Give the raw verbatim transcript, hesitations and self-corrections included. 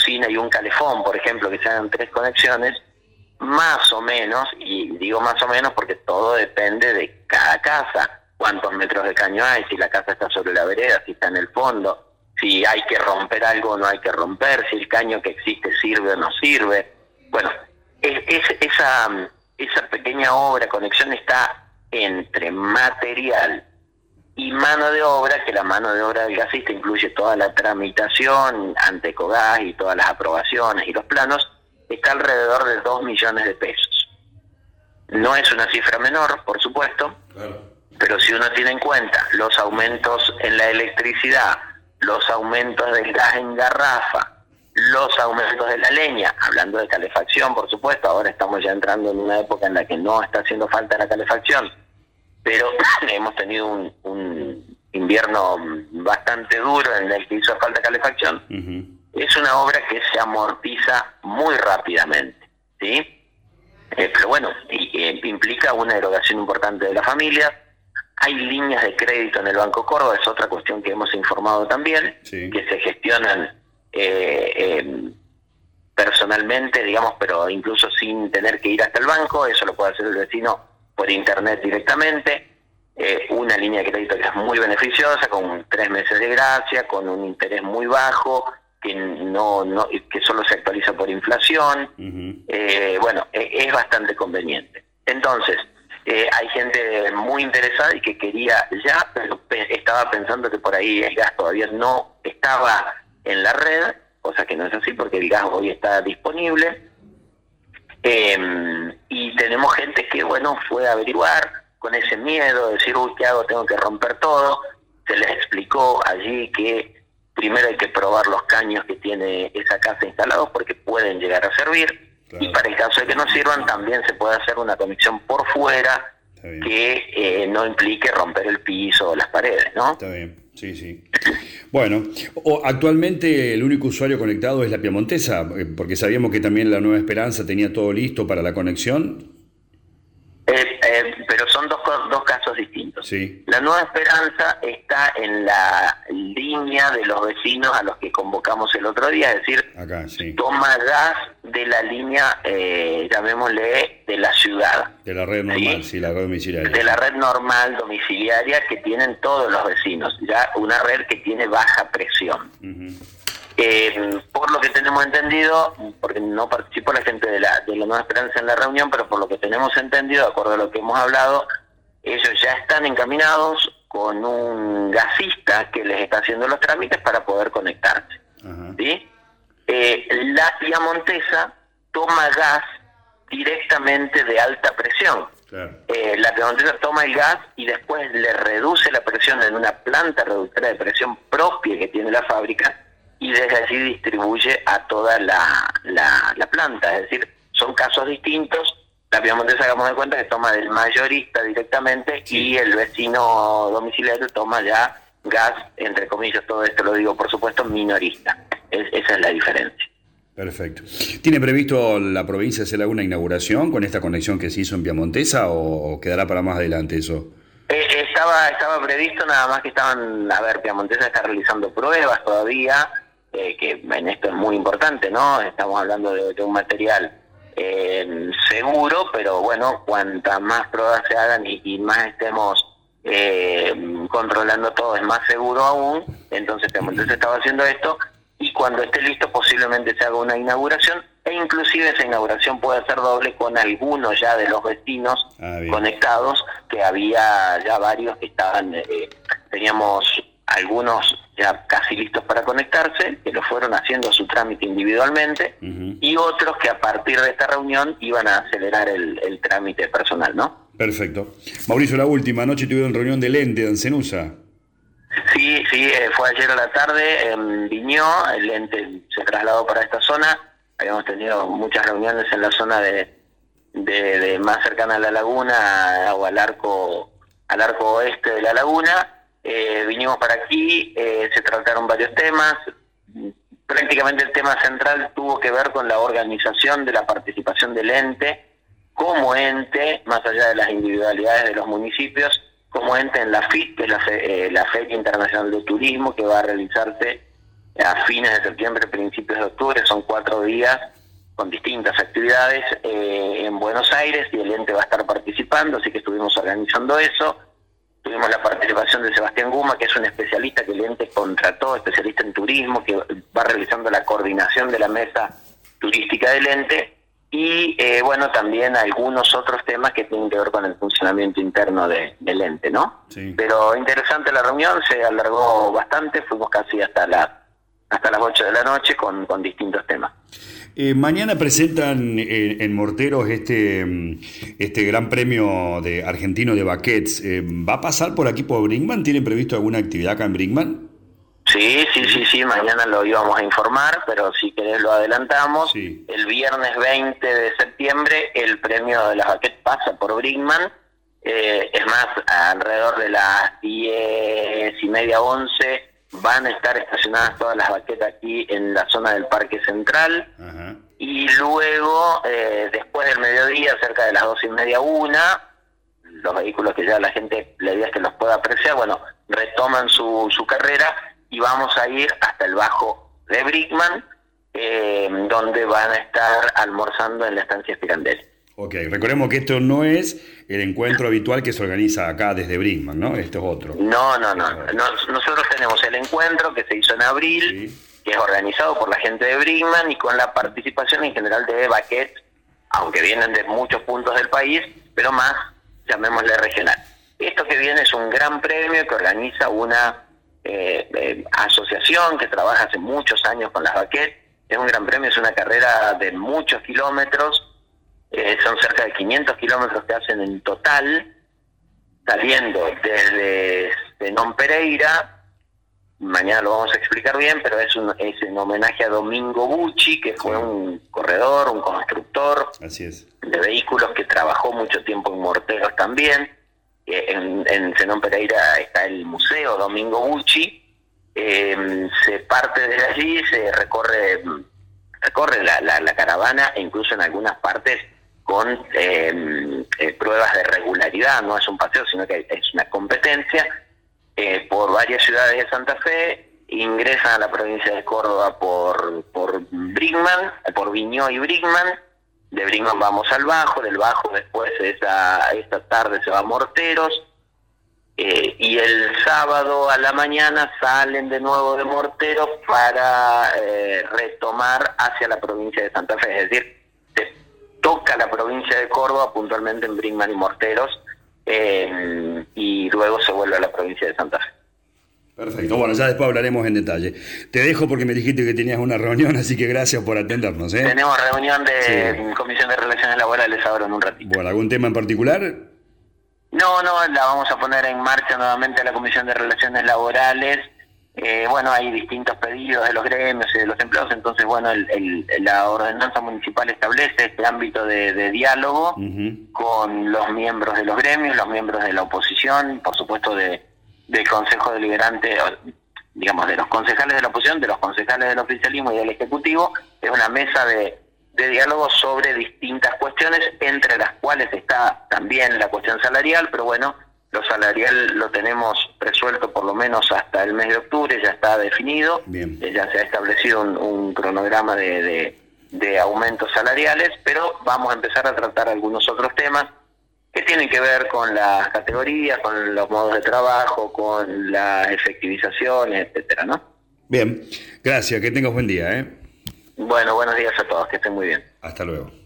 cocina y un calefón, por ejemplo, que se hagan tres conexiones, más o menos, y digo más o menos porque todo depende de cada casa, cuántos metros de caño hay, si la casa está sobre la vereda, si está en el fondo, si hay que romper algo o no hay que romper, si el caño que existe sirve o no sirve. Bueno, es, es, esa, esa pequeña obra, conexión, está entre material y mano de obra, que la mano de obra del gasista incluye toda la tramitación ante Ecogás y todas las aprobaciones y los planos, está alrededor de dos millones de pesos. No es una cifra menor, por supuesto, claro, pero si uno tiene en cuenta los aumentos en la electricidad, los aumentos del gas en garrafa, los aumentos de la leña, hablando de calefacción, por supuesto, ahora estamos ya entrando en una época en la que no está haciendo falta la calefacción, pero hemos tenido un, un invierno bastante duro en el que hizo falta calefacción. Uh-huh. Es una obra que se amortiza muy rápidamente, ¿sí? Eh, pero bueno, y, eh, implica una erogación importante de la familia. Hay líneas de crédito en el Banco Córdoba, es otra cuestión que hemos informado también, sí, que se gestionan eh, eh, personalmente, digamos, pero incluso sin tener que ir hasta el banco. Eso lo puede hacer el vecino por internet directamente. Eh, una línea de crédito que es muy beneficiosa, con tres meses de gracia, con un interés muy bajo, que no, no que solo se actualiza por inflación. Uh-huh. Eh, bueno, eh, es bastante conveniente. Entonces, eh, hay gente muy interesada y que quería ya, pero pe- estaba pensando que por ahí el gas todavía no estaba en la red, cosa que no es así porque el gas hoy está disponible. Eh, y tenemos gente que, bueno, fue a averiguar con ese miedo, de decir, uy, ¿qué hago? Tengo que romper todo. Se les explicó allí que primero hay que probar los caños que tiene esa casa instalados porque pueden llegar a servir. Claro. Y para el caso de que no sirvan, también se puede hacer una conexión por fuera que eh, no implique romper el piso o las paredes, ¿no? Está bien, sí, sí. Bueno, o, actualmente el único usuario conectado es la Piamontesa, porque sabíamos que también la Nueva Esperanza tenía todo listo para la conexión. Eh, eh, pero son dos, dos casos distintos. Sí. La Nueva Esperanza está en la línea de los vecinos a los que convocamos el otro día, es decir, acá, sí, toma gas de la línea, eh, llamémosle, de la ciudad. De la red normal, ¿sí? Sí, la red domiciliaria. De la red normal domiciliaria que tienen todos los vecinos, ya una red que tiene baja presión. Uh-huh. Eh, por lo que tenemos entendido, porque no participó la gente de la, de la Nueva Esperanza en la reunión, pero por lo que tenemos entendido, de acuerdo a lo que hemos hablado, ellos ya están encaminados con un gasista que les está haciendo los trámites para poder conectarse. Uh-huh. ¿Sí? Eh, la Piamontesa toma gas directamente de alta presión. Claro. Eh, la Piamontesa toma el gas y después le reduce la presión en una planta reductora de presión propia que tiene la fábrica, y desde allí distribuye a toda la, la, la planta. Es decir, son casos distintos. La Piamontesa, hagamos de cuenta que toma del mayorista directamente, sí, y el vecino domiciliario toma ya gas, entre comillas, todo esto lo digo por supuesto, minorista. Es, esa es la diferencia. Perfecto. ¿Tiene previsto la provincia hacer alguna inauguración con esta conexión que se hizo en Piamontesa o quedará para más adelante eso? Eh, estaba, estaba previsto, nada más que estaban, a ver, Piamontesa está realizando pruebas todavía, Eh, que en esto es muy importante, ¿no? Estamos hablando de, de un material eh, seguro, pero bueno, cuantas más pruebas se hagan y, y más estemos eh, controlando todo, es más seguro aún. Entonces, entonces estaba haciendo esto, y cuando esté listo posiblemente se haga una inauguración, e inclusive esa inauguración puede ser doble con algunos ya de los vecinos ah, conectados, que había ya varios que estaban, eh, teníamos algunos ya casi listos para conectarse, que lo fueron haciendo su trámite individualmente, uh-huh, y otros que a partir de esta reunión iban a acelerar el, el trámite personal, ¿no? Perfecto. Mauricio, la última, anoche tuvieron reunión del ente de Ancenusa. Sí, sí, eh, fue ayer a la tarde en Viñó, el ente se trasladó para esta zona, habíamos tenido muchas reuniones en la zona de, de, de más cercana a la laguna o al arco, al arco oeste de la laguna. Eh, vinimos para aquí, eh, se trataron varios temas. Prácticamente el tema central tuvo que ver con la organización de la participación del ente como ente, más allá de las individualidades de los municipios, como ente en la F I T, que es la, Fe, eh, la Feria Internacional de Turismo, que va a realizarse a fines de septiembre, principios de octubre, son cuatro días con distintas actividades eh, en Buenos Aires, y el ente va a estar participando, así que estuvimos organizando eso. Tuvimos la participación de Sebastián Guma, que es un especialista que el ente contrató, especialista en turismo, que va realizando la coordinación de la mesa turística del ente, y eh, bueno, también algunos otros temas que tienen que ver con el funcionamiento interno de, del ente, ¿no? Sí. Pero interesante la reunión, se alargó bastante, fuimos casi hasta las hasta las ocho de la noche con, con distintos temas. Eh, mañana presentan en, en Morteros este, este gran premio de argentino de baquets. Eh, ¿Va a pasar por aquí por Brinkmann? ¿Tienen previsto alguna actividad acá en Brinkmann? Sí, sí, sí, sí, mañana lo íbamos a informar, pero si querés lo adelantamos. Sí. El viernes veinte de septiembre el premio de las baquets pasa por Brinkmann. Eh, es más, alrededor de las diez y media, once, van a estar estacionadas todas las baquetas aquí en la zona del Parque Central. Ajá. Y luego, eh, después del mediodía, cerca de las doce y media, una, los vehículos que ya la gente, la idea es que los pueda apreciar, bueno, retoman su, su carrera, y vamos a ir hasta el Bajo de Brinkmann, eh, donde van a estar almorzando en la estancia Pirandelli. Ok, recordemos que esto no es el encuentro habitual que se organiza acá desde Brinkmann, ¿no? Esto es otro. No, no, no. Nos, nosotros tenemos el encuentro que se hizo en abril, sí, que es organizado por la gente de Brinkmann y con la participación en general de baquets, aunque vienen de muchos puntos del país, pero más, llamémosle regional. Esto que viene es un gran premio que organiza una eh, eh, asociación que trabaja hace muchos años con las baquets. Es un gran premio, es una carrera de muchos kilómetros. Eh, son cerca de quinientos kilómetros que hacen en total, saliendo desde Zenón Pereira. Mañana lo vamos a explicar bien, pero es, un, es en homenaje a Domingo Bucci, que fue sí. un corredor, un constructor Así es. de vehículos que trabajó mucho tiempo en Morteros también. Eh, en, en Zenón Pereira está el Museo Domingo Bucci. Eh, se parte de allí, se recorre, recorre la, la, la caravana, e incluso en algunas partes con eh, eh, pruebas de regularidad. No es un paseo, sino que es una competencia eh, por varias ciudades de Santa Fe. Ingresan a la provincia de Córdoba por por Brinkmann, por Viñó y Brinkmann. De Brinkmann vamos al Bajo, del Bajo después esa, esta tarde se va a Morteros, eh, y el sábado a la mañana salen de nuevo de Morteros para eh, retomar hacia la provincia de Santa Fe, es decir, toca la provincia de Córdoba, puntualmente en Brinkmann y Morteros, eh, y luego se vuelve a la provincia de Santa Fe. Perfecto, bueno, ya después hablaremos en detalle. Te dejo porque me dijiste que tenías una reunión, así que gracias por atendernos, ¿eh? Tenemos reunión de sí. Comisión de Relaciones Laborales ahora en un ratito. Bueno, ¿algún tema en particular? No, no, la vamos a poner en marcha nuevamente a la Comisión de Relaciones Laborales. Eh, bueno, hay distintos pedidos de los gremios y de los empleados, entonces, bueno, el, el, la ordenanza municipal establece este ámbito de, de diálogo uh-huh. con los miembros de los gremios, los miembros de la oposición, por supuesto de, del Consejo Deliberante, digamos, de los concejales de la oposición, de los concejales del oficialismo y del Ejecutivo. Es una mesa de, de diálogo sobre distintas cuestiones, entre las cuales está también la cuestión salarial, pero bueno, lo salarial lo tenemos resuelto por lo menos hasta el mes de octubre, ya está definido. Bien. Ya se ha establecido un, un cronograma de, de, de aumentos salariales, pero vamos a empezar a tratar algunos otros temas que tienen que ver con las categorías, con los modos de trabajo, con la efectivización, etcétera, ¿no? Bien, gracias, que tengas buen día, ¿eh? Bueno, buenos días a todos, que estén muy bien. Hasta luego.